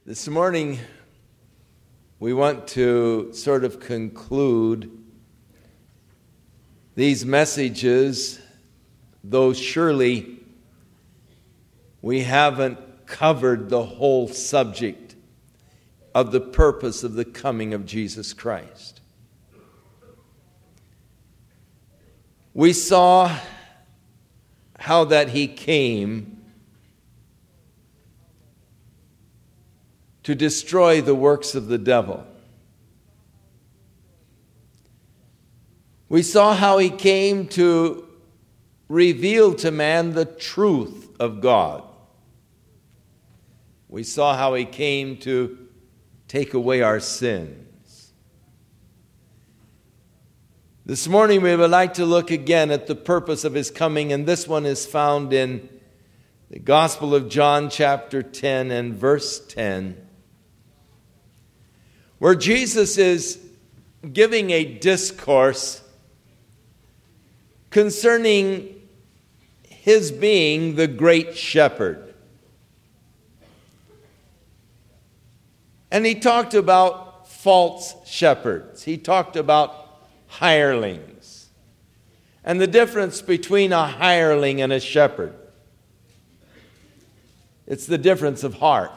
This morning, we want to sort of conclude these messages, though surely we haven't covered the whole subject of the purpose of the coming of Jesus Christ. We saw how that he came to destroy the works of the devil. We saw how he came to reveal to man the truth of God. We saw how he came to take away our sins. This morning we would like to look again at the purpose of his coming, and this one is found in the Gospel of John chapter 10 and verse 10, where Jesus is giving a discourse concerning his being the great shepherd. And he talked about false shepherds. He talked about hirelings and the difference between a hireling and a shepherd. It's the difference of heart.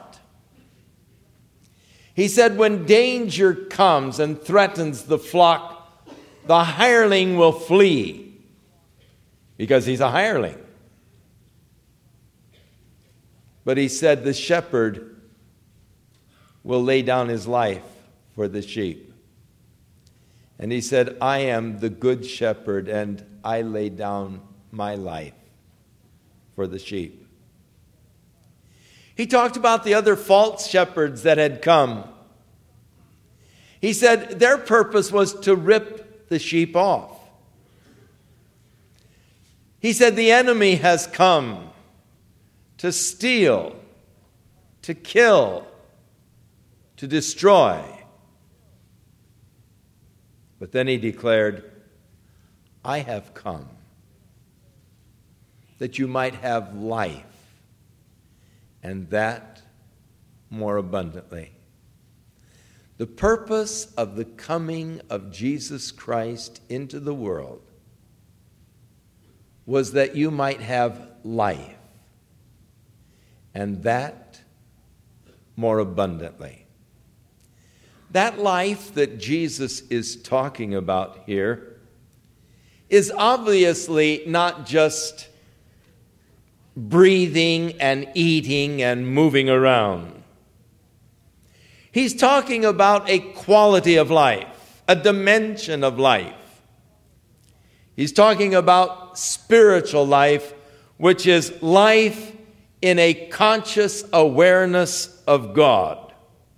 He said, when danger comes and threatens the flock, the hireling will flee because he's a hireling. But he said the shepherd will lay down his life for the sheep. And he said, I am the good shepherd, and I lay down my life for the sheep. He talked about the other false shepherds that had come. He said their purpose was to rip the sheep off. He said the enemy has come to steal, to kill, to destroy. But then he declared, I have come that you might have life, and that more abundantly. The purpose of the coming of Jesus Christ into the world was that you might have life, and that more abundantly. That life that Jesus is talking about here is obviously not just breathing and eating and moving around. He's talking about a quality of life, a dimension of life. He's talking about spiritual life, which is life in a conscious awareness of God.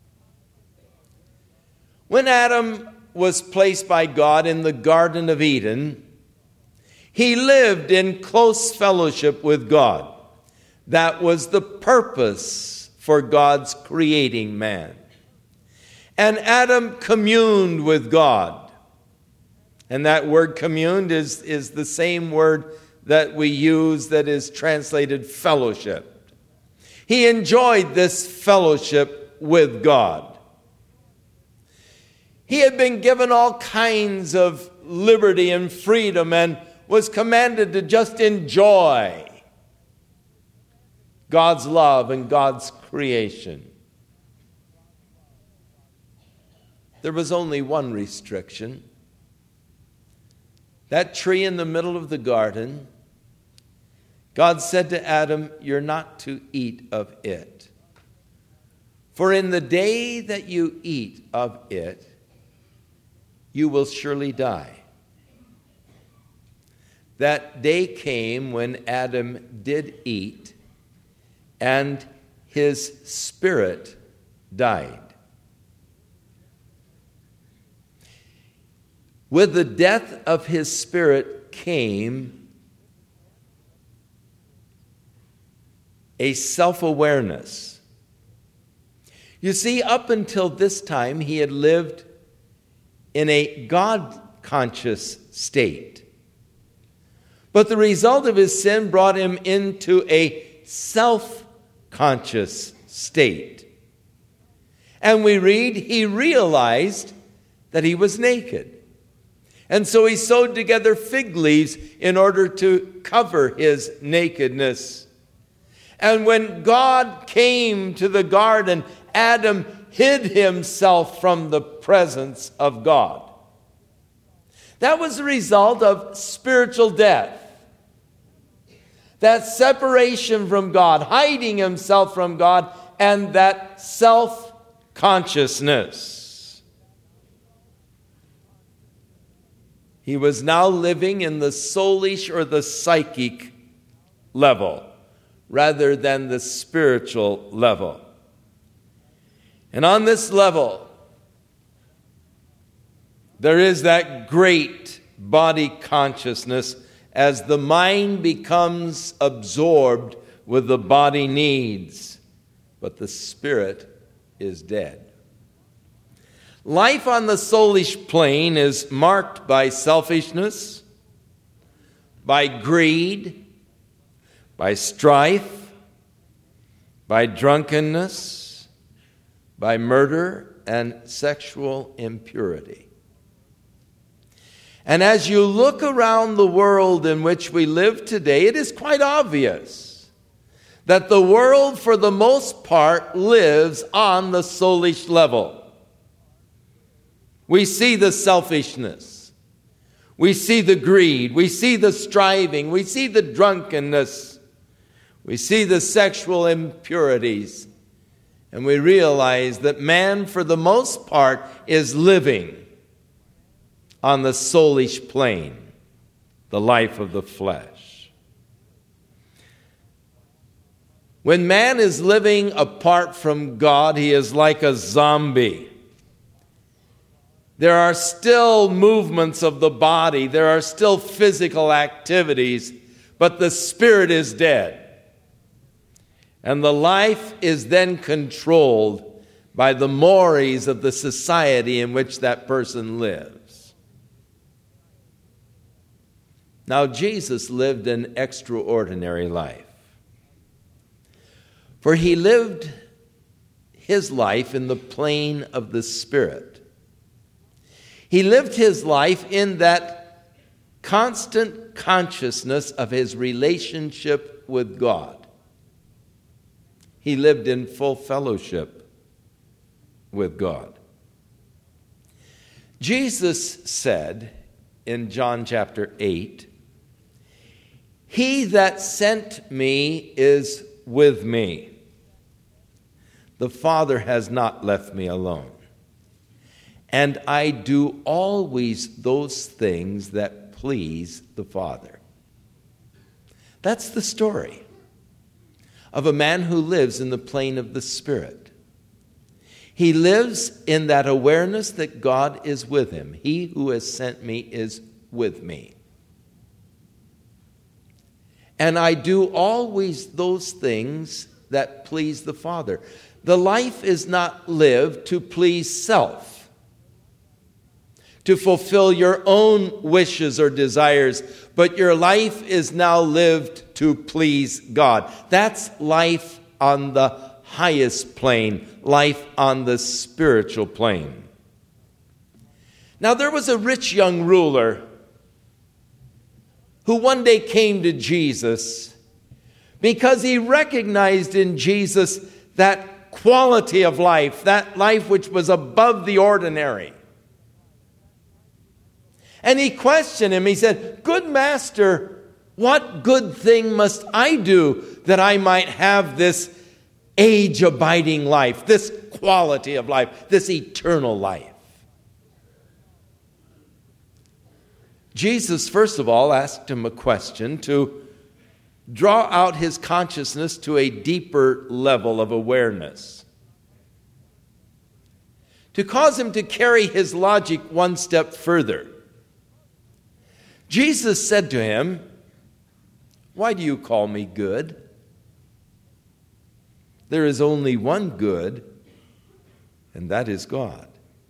When Adam was placed by God in the Garden of Eden, he lived in close fellowship with God. That was the purpose for God's creating man. And Adam communed with God. And that word communed is the same word that we use that is translated fellowship. He enjoyed this fellowship with God. He had been given all kinds of liberty and freedom and was commanded to just enjoy God's love and God's creation. There was only one restriction. That tree in the middle of the garden, God said to Adam, you're not to eat of it. For in the day that you eat of it, you will surely die. That day came when Adam did eat, and his spirit died. With the death of his spirit came a self-awareness. You see, up until this time, he had lived in a God-conscious state. But the result of his sin brought him into a self-conscious state. And we read, he realized that he was naked. And so he sewed together fig leaves in order to cover his nakedness. And when God came to the garden, Adam hid himself from the presence of God. That was the result of spiritual death. That separation from God, hiding himself from God, and that self-consciousness. He was now living in the soulish or the psychic level rather than the spiritual level. And on this level, there is that great body consciousness as the mind becomes absorbed with the body needs, but the spirit is dead. Life on the soulish plane is marked by selfishness, by greed, by strife, by drunkenness, by murder and sexual impurity. And as you look around the world in which we live today, it is quite obvious that the world, for the most part, lives on the soulish level. We see the selfishness. We see the greed. We see the striving. We see the drunkenness. We see the sexual impurities. And we realize that man, for the most part, is living on the soulish plane, the life of the flesh. When man is living apart from God, he is like a zombie. There are still movements of the body, there are still physical activities, but the spirit is dead. And the life is then controlled by the mores of the society in which that person lives. Now, Jesus lived an extraordinary life. For he lived his life in the plane of the Spirit. He lived his life in that constant consciousness of his relationship with God. He lived in full fellowship with God. Jesus said in John chapter 8, "He that sent me is with me. The Father has not left me alone. And I do always those things that please the Father." That's the story of a man who lives in the plane of the Spirit. He lives in that awareness that God is with him. He who has sent me is with me. And I do always those things that please the Father. The life is not lived to please self, to fulfill your own wishes or desires, but your life is now lived to please God. That's life on the highest plane, life on the spiritual plane. Now, there was a rich young ruler who one day came to Jesus because he recognized in Jesus that quality of life, that life which was above the ordinary. And he questioned him. He said, "Good master, what good thing must I do that I might have this age-abiding life, this quality of life, this eternal life?" Jesus, first of all, asked him a question to draw out his consciousness to a deeper level of awareness, to cause him to carry his logic one step further. Jesus said to him, "Why do you call me good? There is only one good, and that is God."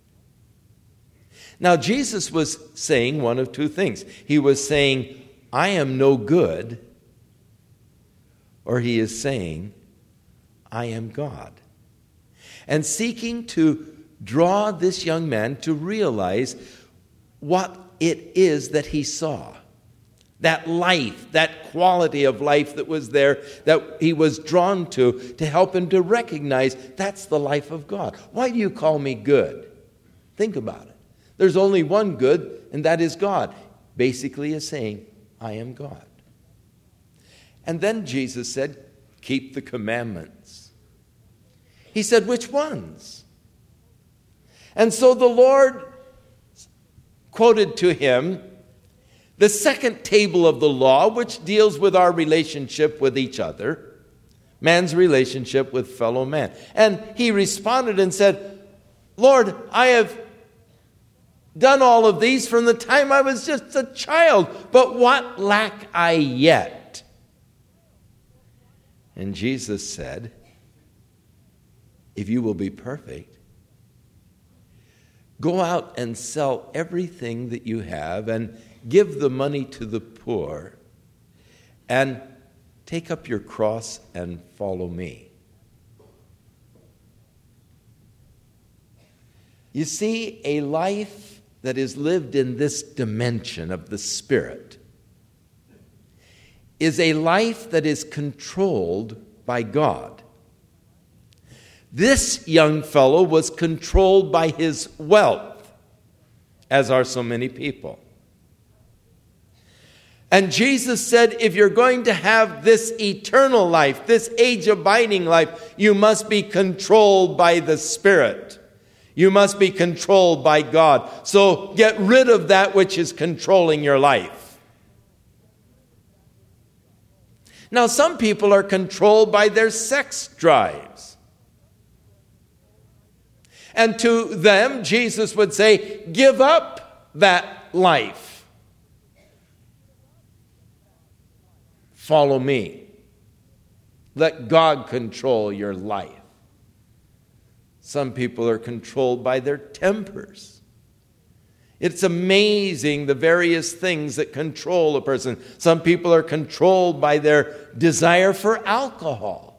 Now, Jesus was saying one of two things. He was saying, "I am no good," or he is saying, "I am God." and seeking to draw this young man to realize what it is that he saw. That life, that quality of life that was there, that he was drawn to help him to recognize that's the life of God. Why do you call me good? Think about it. There's only one good, and that is God. Basically is saying, I am God. And then Jesus said, keep the commandments. He said, which ones? And so the Lord quoted to him the second table of the law, which deals with our relationship with each other, man's relationship with fellow man. And he responded and said, Lord, I have done all of these from the time I was just a child, but what lack I yet? And Jesus said, if you will be perfect, go out and sell everything that you have and give the money to the poor and take up your cross and follow me. You see, a life that is lived in this dimension of the Spirit is a life that is controlled by God. This young fellow was controlled by his wealth, as are so many people. And Jesus said, if you're going to have this eternal life, this age-abiding life, you must be controlled by the Spirit. You must be controlled by God. So get rid of that which is controlling your life. Now, some people are controlled by their sex drives. And to them, Jesus would say, give up that life. Follow me. Let God control your life. Some people are controlled by their tempers. It's amazing the various things that control a person. Some people are controlled by their desire for alcohol.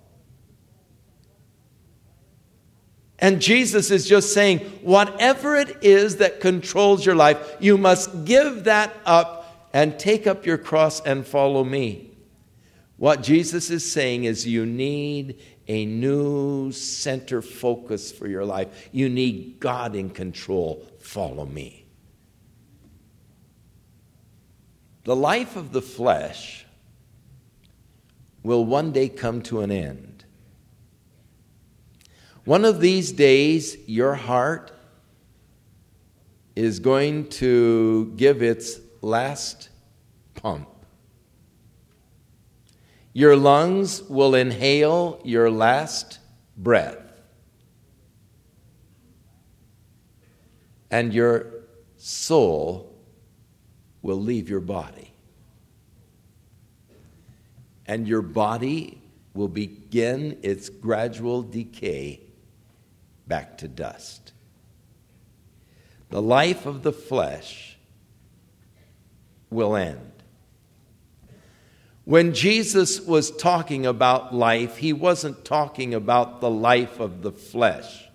And Jesus is just saying, whatever it is that controls your life, you must give that up and take up your cross and follow me. What Jesus is saying is you need a new center focus for your life. You need God in control. Follow me. The life of the flesh will one day come to an end. One of these days, your heart is going to give its last pump. Your lungs will inhale your last breath. And your soul will leave your body. And your body will begin its gradual decay back to dust. The life of the flesh will end. When Jesus was talking about life, he wasn't talking about the life of the flesh.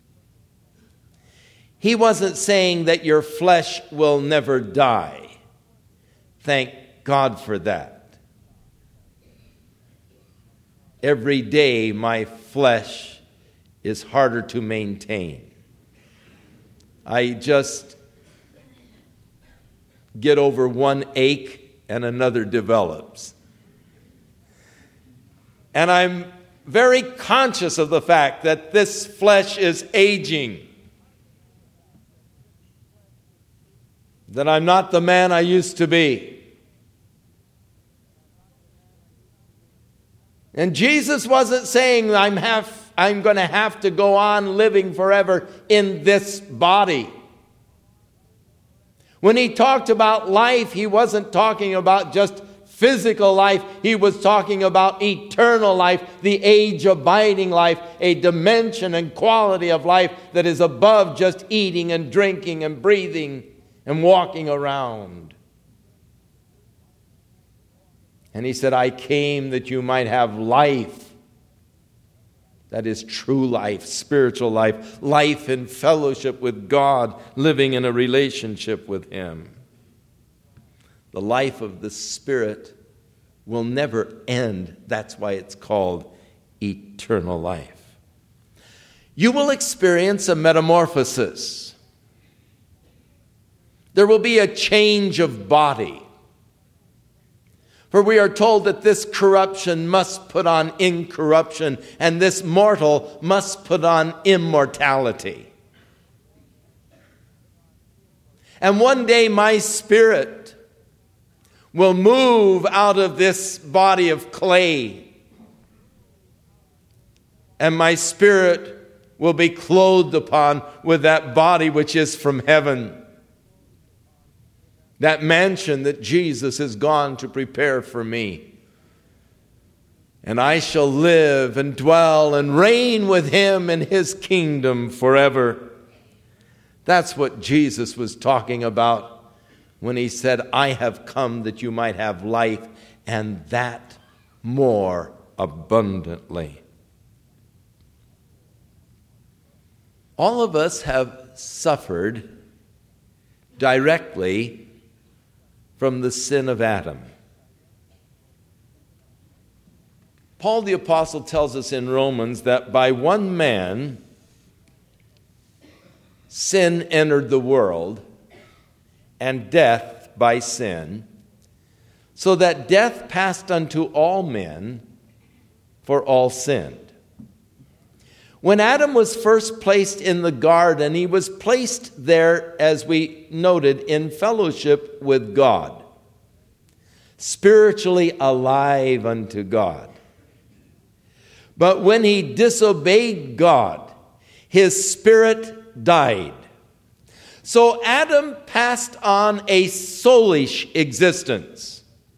He wasn't saying that your flesh will never die. Thank God for that. Every day my flesh is harder to maintain. I just get over one ache and another develops. And I'm very conscious of the fact that this flesh is aging. That I'm not the man I used to be. And Jesus wasn't saying I'm going to have to go on living forever in this body. When he talked about life, he wasn't talking about just physical life. He was talking about eternal life, the age-abiding life, a dimension and quality of life that is above just eating and drinking and breathing and walking around. And he said, I came that you might have life That is true life, spiritual life, life in fellowship with God, living in a relationship with Him. The life of the Spirit will never end. That's why it's called eternal life. You will experience a metamorphosis. There will be a change of body. For we are told that this corruption must put on incorruption, and this mortal must put on immortality. And one day my spirit will move out of this body of clay, and my spirit will be clothed upon with that body which is from heaven. That mansion that Jesus has gone to prepare for me. And I shall live and dwell and reign with Him in His kingdom forever. That's what Jesus was talking about when He said, I have come that you might have life, and that more abundantly. All of us have suffered directly from the sin of Adam. Paul the Apostle tells us in Romans that by one man sin entered the world, and death by sin, so that death passed unto all men, for all sinned. When Adam was first placed in the garden, he was placed there, as we noted, in fellowship with God, spiritually alive unto God. But when he disobeyed God, his spirit died. So Adam passed on a soulish existence.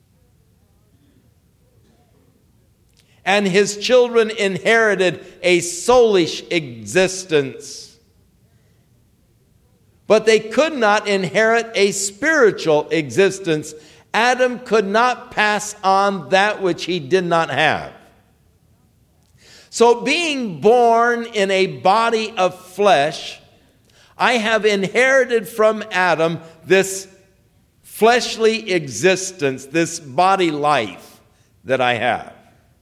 And his children inherited a soulish existence. But they could not inherit a spiritual existence. Adam could not pass on that which he did not have. So being born in a body of flesh, I have inherited from Adam this fleshly existence, this body life that I have.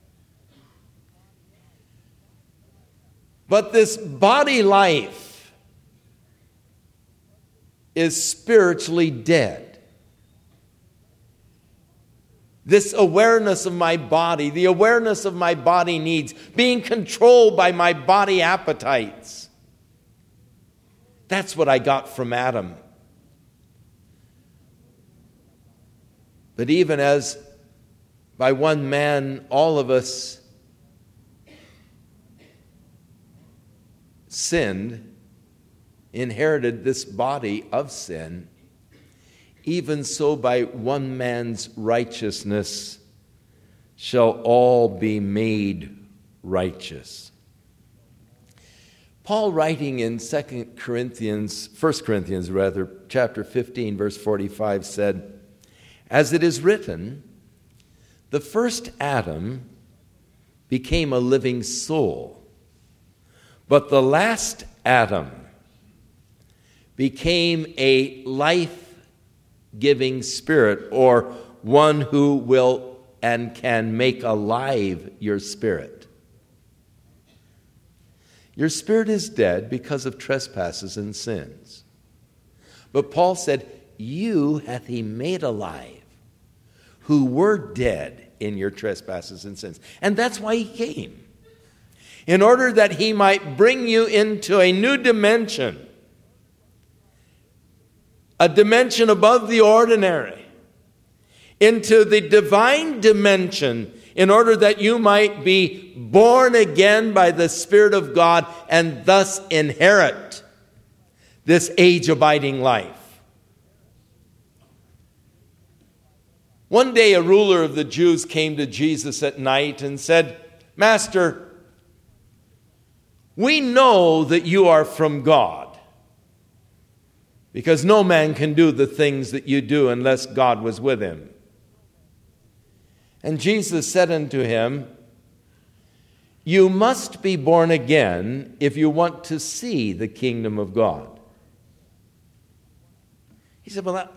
But this body life is spiritually dead. This awareness of my body, the awareness of my body needs, being controlled by my body appetites. That's what I got from Adam. But even as by one man all of us sinned, inherited this body of sin, even so by one man's righteousness shall all be made righteous. Paul, writing in 1 Corinthians, chapter 15, verse 45, said, as it is written, the first Adam became a living soul, but the last Adam became a life-giving spirit, or one who will and can make alive your spirit. Your spirit is dead because of trespasses and sins. But Paul said, you hath he made alive, who were dead in your trespasses and sins. And that's why he came. In order that he might bring you into a new dimension, a dimension above the ordinary, into the divine dimension, in order that you might be born again by the Spirit of God and thus inherit this age-abiding life. One day a ruler of the Jews came to Jesus at night and said, Master, we know that you are from God, because no man can do the things that you do unless God was with him. And Jesus said unto him, You must be born again if you want to see the kingdom of God. He said, well,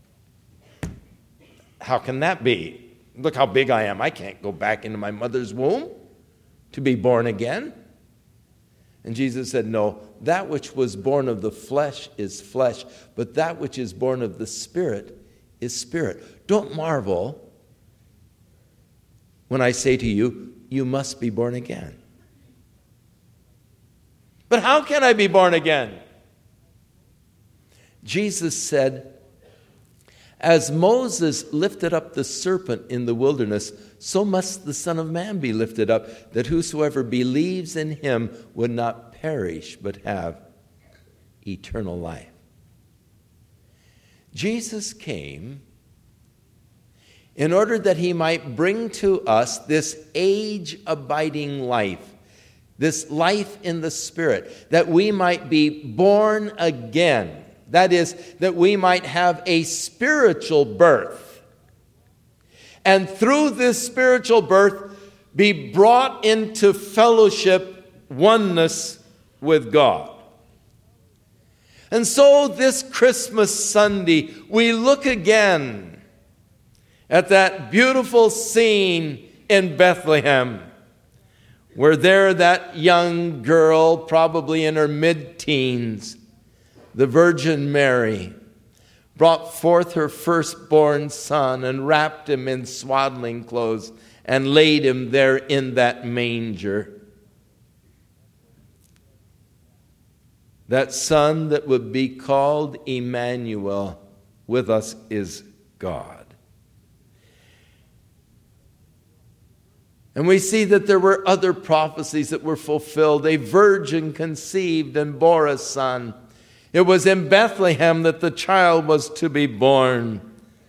how can that be? Look how big I am. I can't go back into my mother's womb to be born again. And Jesus said, no, that which was born of the flesh is flesh, but that which is born of the Spirit is spirit. Don't marvel when I say to you, you must be born again. But how can I be born again? Jesus said, as Moses lifted up the serpent in the wilderness, so must the Son of Man be lifted up, that whosoever believes in him would not perish, but have eternal life. Jesus came in order that he might bring to us this age-abiding life, this life in the Spirit, that we might be born again. That is, that we might have a spiritual birth. And through this spiritual birth, be brought into fellowship, oneness with God. And so this Christmas Sunday, we look again at that beautiful scene in Bethlehem, where there that young girl, probably in her mid-teens, the Virgin Mary, brought forth her firstborn son and wrapped him in swaddling clothes and laid him there in that manger. That son that would be called Emmanuel, with us is God. And we see that there were other prophecies that were fulfilled. A virgin conceived and bore a son. It was in Bethlehem that the child was to be born.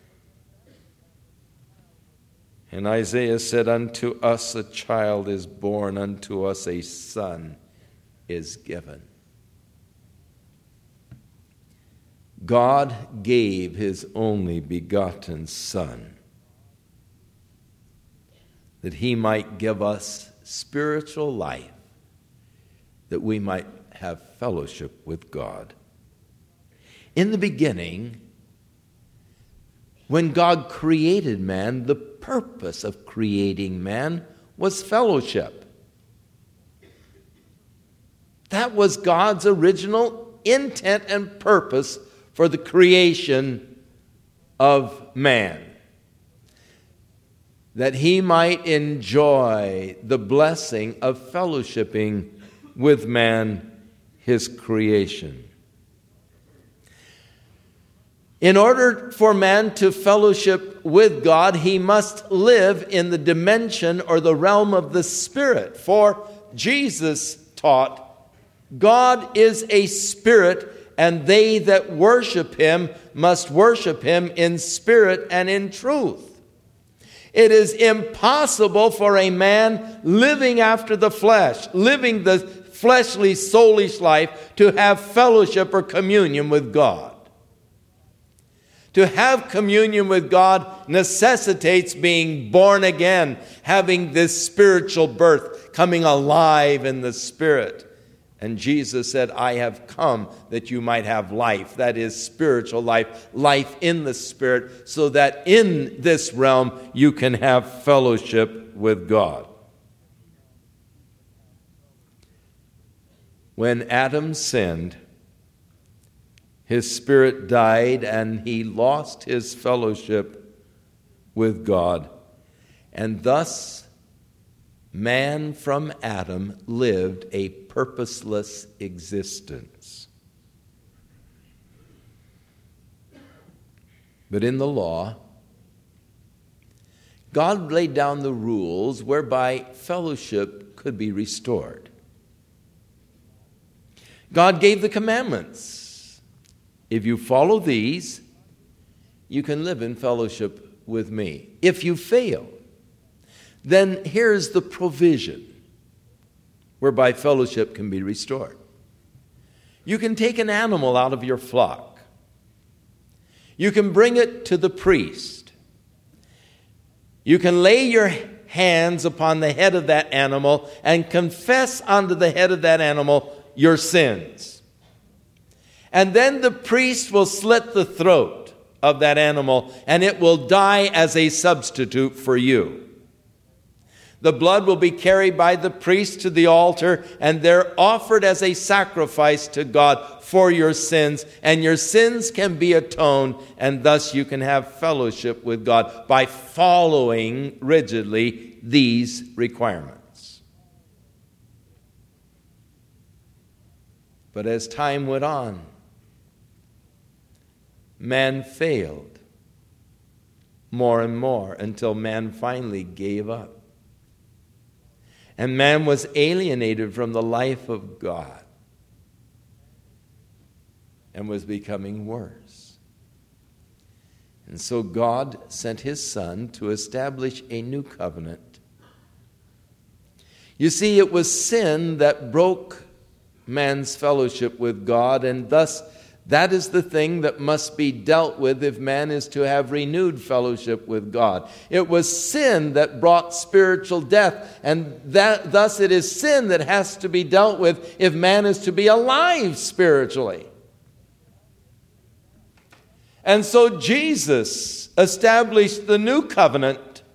And Isaiah said, unto us a child is born, unto us a son is given. God gave his only begotten Son, that he might give us spiritual life, that we might have fellowship with God. In the beginning, when God created man, the purpose of creating man was fellowship. That was God's original intent and purpose for the creation of man, that he might enjoy the blessing of fellowshipping with man, his creation. In order for man to fellowship with God, he must live in the dimension or the realm of the Spirit. For Jesus taught, God is a spirit, and they that worship him must worship him in spirit and in truth. It is impossible for a man living after the flesh, living the fleshly, soulish life, to have fellowship or communion with God. To have communion with God necessitates being born again, having this spiritual birth, coming alive in the Spirit. And Jesus said, I have come that you might have life. That is spiritual life, life in the Spirit, so that in this realm you can have fellowship with God. When Adam sinned, his spirit died and he lost his fellowship with God. And thus, man from Adam lived a purposeless existence. But in the law, God laid down the rules whereby fellowship could be restored. God gave the commandments. If you follow these, you can live in fellowship with me. If you fail, then here's the provision whereby fellowship can be restored. You can take an animal out of your flock. You can bring it to the priest. You can lay your hands upon the head of that animal and confess unto the head of that animal your sins. And then the priest will slit the throat of that animal, and it will die as a substitute for you. The blood will be carried by the priest to the altar, and they're offered as a sacrifice to God for your sins, and your sins can be atoned, and thus you can have fellowship with God by following rigidly these requirements. But as time went on, man failed more and more until man finally gave up. And man was alienated from the life of God and was becoming worse. And so God sent his Son to establish a new covenant. You see, it was sin that broke man's fellowship with God, and thus that is the thing that must be dealt with if man is to have renewed fellowship with God. It was sin that brought spiritual death, and thus it is sin that has to be dealt with if man is to be alive spiritually. And so Jesus established the new covenant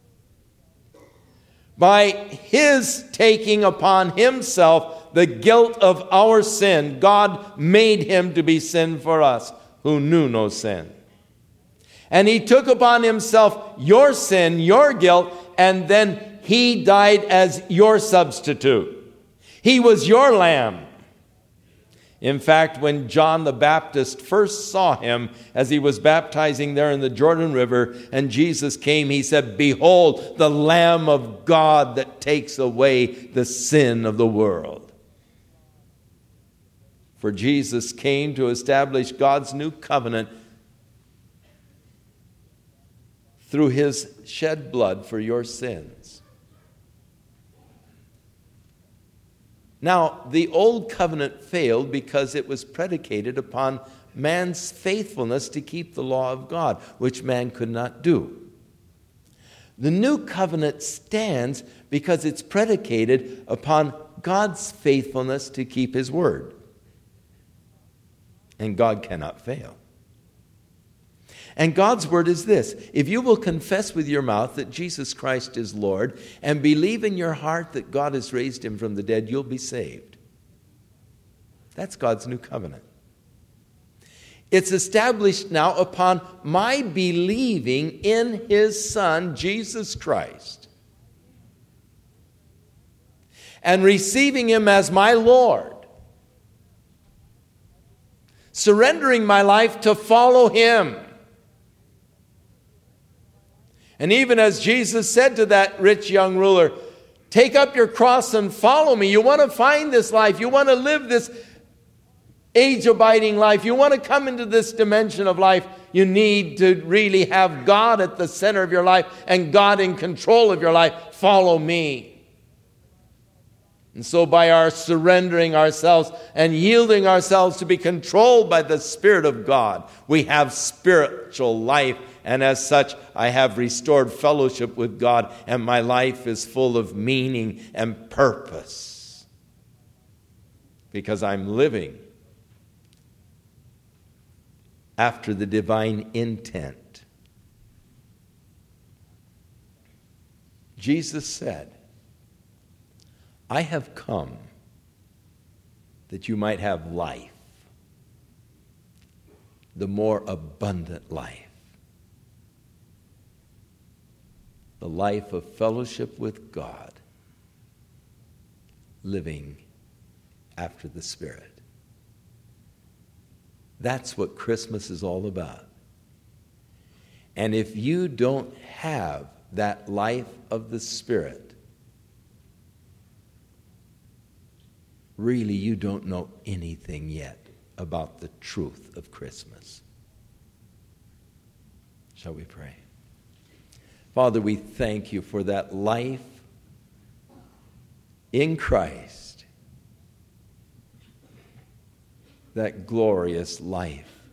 by his taking upon himself the guilt of our sin. God made him to be sin for us who knew no sin. And he took upon himself your sin, your guilt, and then he died as your substitute. He was your lamb. In fact, when John the Baptist first saw him as he was baptizing there in the Jordan River, and Jesus came, he said, "Behold, the Lamb of God that takes away the sin of the world." For Jesus came to establish God's new covenant through his shed blood for your sins. Now, the old covenant failed because it was predicated upon man's faithfulness to keep the law of God, which man could not do. The new covenant stands because it's predicated upon God's faithfulness to keep his word. And God cannot fail. And God's word is this: if you will confess with your mouth that Jesus Christ is Lord and believe in your heart that God has raised him from the dead, you'll be saved. That's God's new covenant. It's established now upon my believing in his Son, Jesus Christ, and receiving him as my Lord, surrendering my life to follow him. And even as Jesus said to that rich young ruler, "Take up your cross and follow me." You want to find this life. You want to live this age-abiding life. You want to come into this dimension of life. You need to really have God at the center of your life and God in control of your life. Follow me. And so by our surrendering ourselves and yielding ourselves to be controlled by the Spirit of God, we have spiritual life. And as such, I have restored fellowship with God, and my life is full of meaning and purpose because I'm living after the divine intent. Jesus said, "I have come that you might have life, the more abundant life, the life of fellowship with God, living after the Spirit." That's what Christmas is all about. And if you don't have that life of the Spirit, really you don't know anything yet about the truth of Christmas. Shall we pray? Father, we thank you for that life in Christ, that glorious life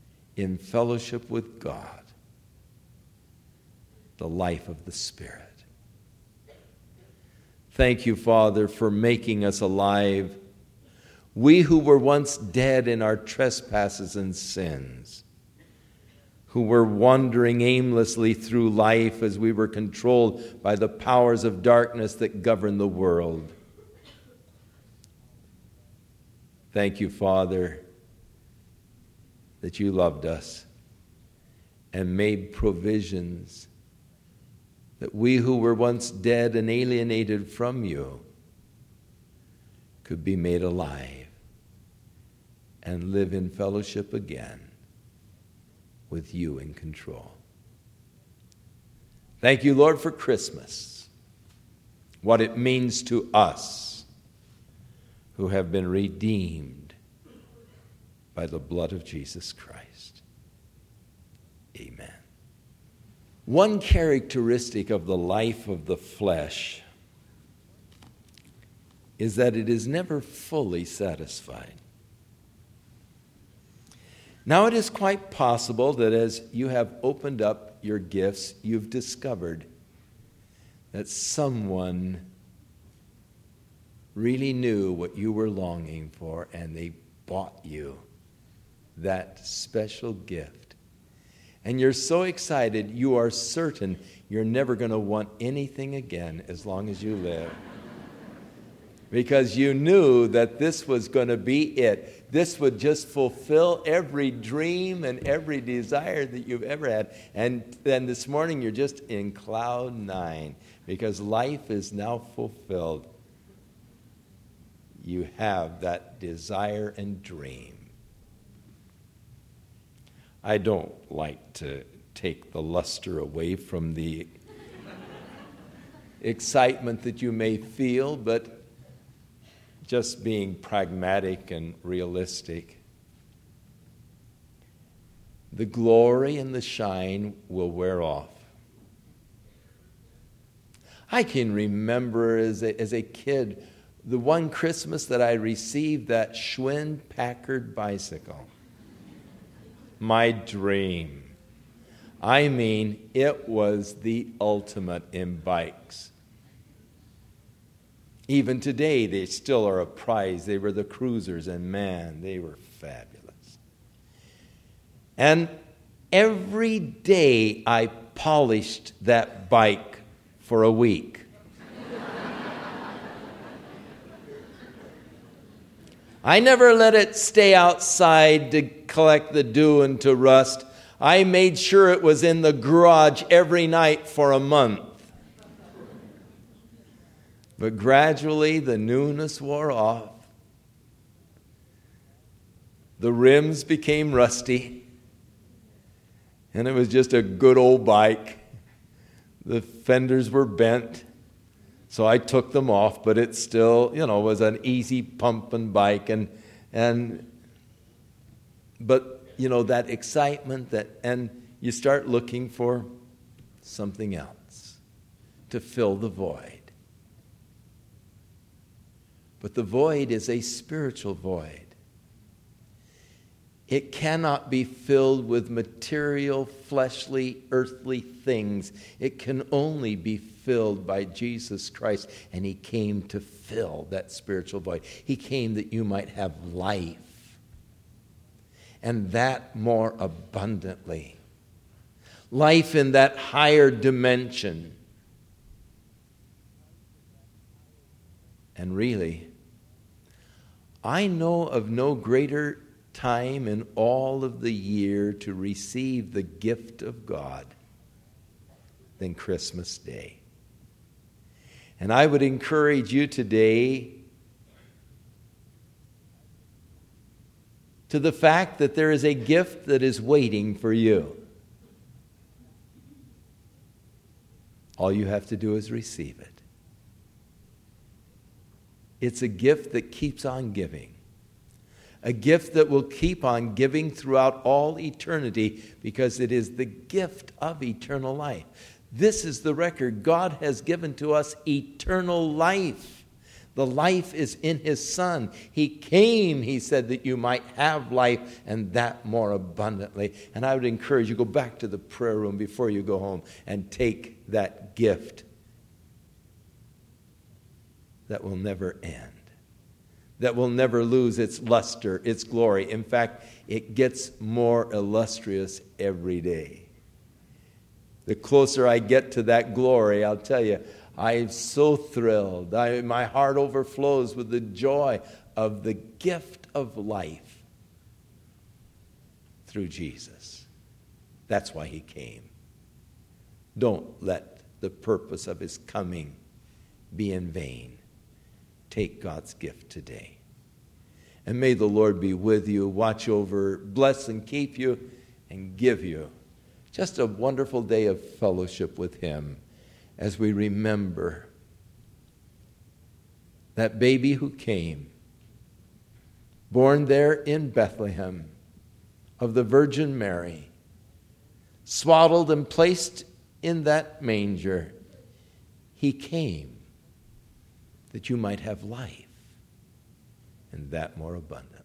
in fellowship with God, the life of the Spirit. Thank you, Father, for making us alive. We who were once dead in our trespasses and sins, who were wandering aimlessly through life as we were controlled by the powers of darkness that govern the world. Thank you, Father, that you loved us and made provisions that we who were once dead and alienated from you could be made alive and live in fellowship again with you in control. Thank you, Lord, for Christmas, what it means to us who have been redeemed by the blood of Jesus Christ. Amen. One characteristic of the life of the flesh is that it is never fully satisfied. Now, it is quite possible that as you have opened up your gifts, you've discovered that someone really knew what you were longing for, and they bought you that special gift. And you're so excited, you are certain you're never going to want anything again as long as you live. Because you knew that this was going to be it. This would just fulfill every dream and every desire that you've ever had. And then this morning you're just in cloud 9 because life is now fulfilled. You have that desire and dream. I don't like to take the luster away from the excitement that you may feel, but just being pragmatic and realistic, the glory and the shine will wear off. I can remember as a kid, the one Christmas that I received that Schwinn Packard bicycle. My dream. I mean, it was the ultimate in bikes. Even today, they still are a prize. They were the cruisers, and man, they were fabulous. And every day I polished that bike for a week. I never let it stay outside to collect the dew and to rust. I made sure it was in the garage every night for a month. But gradually the newness wore off. The rims became rusty. And it was just a good old bike. The fenders were bent. So I took them off, but it still, was an easy pumping bike. But that excitement and you start looking for something else to fill the void. But the void is a spiritual void. It cannot be filled with material, fleshly, earthly things. It can only be filled by Jesus Christ, and He came to fill that spiritual void. He came that you might have life, and that more abundantly. Life in that higher dimension. And really, I know of no greater time in all of the year to receive the gift of God than Christmas Day. And I would encourage you today to the fact that there is a gift that is waiting for you. All you have to do is receive it. It's a gift that keeps on giving. A gift that will keep on giving throughout all eternity because it is the gift of eternal life. This is the record. God has given to us eternal life. The life is in His Son. He came, He said, that you might have life and that more abundantly. And I would encourage you, go back to the prayer room before you go home and take that gift that will never end, that will never lose its luster, its glory. In fact, it gets more illustrious every day. The closer I get to that glory, I'll tell you, I'm so thrilled. My heart overflows with the joy of the gift of life through Jesus. That's why he came. Don't let the purpose of his coming be in vain. Take God's gift today. And may the Lord be with you, watch over, bless and keep you, and give you just a wonderful day of fellowship with him as we remember that baby who came, born there in Bethlehem of the Virgin Mary, swaddled and placed in that manger. He came that you might have life, and that more abundantly.